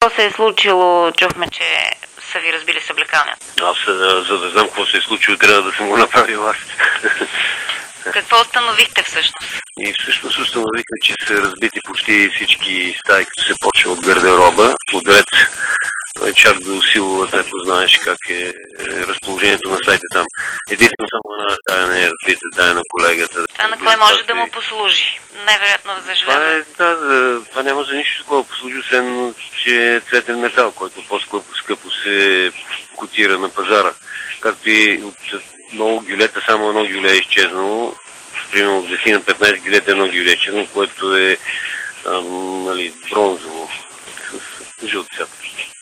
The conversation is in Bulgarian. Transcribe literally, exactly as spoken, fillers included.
какво се е случило? Чухме, че са ви разбили съблекалнята. Аз, за да знам какво се е случило, трябва да съм го направил аз. Какво установихте всъщност? И всъщност установихме, че са разбити почти всички стаи, като се почва от гардероба, подред. Чак до силовата, ако знаеш как е разположението на стаите там. Единствено само една стая не е разбита, тая на колегата. Това на кой може да му послужи? Невероятно за съжаление. Това, е, да, това няма за нищо такова послужи, освен че е цветен метал, който по-скъпо скъпо се котира на пазара. Както и от много гюлета, само едно гюле е изчезнало. Примерно от десет на петнайсет гюлета едно гюле е изчезнало, което е ам, нали, бронзово с жълт цвят.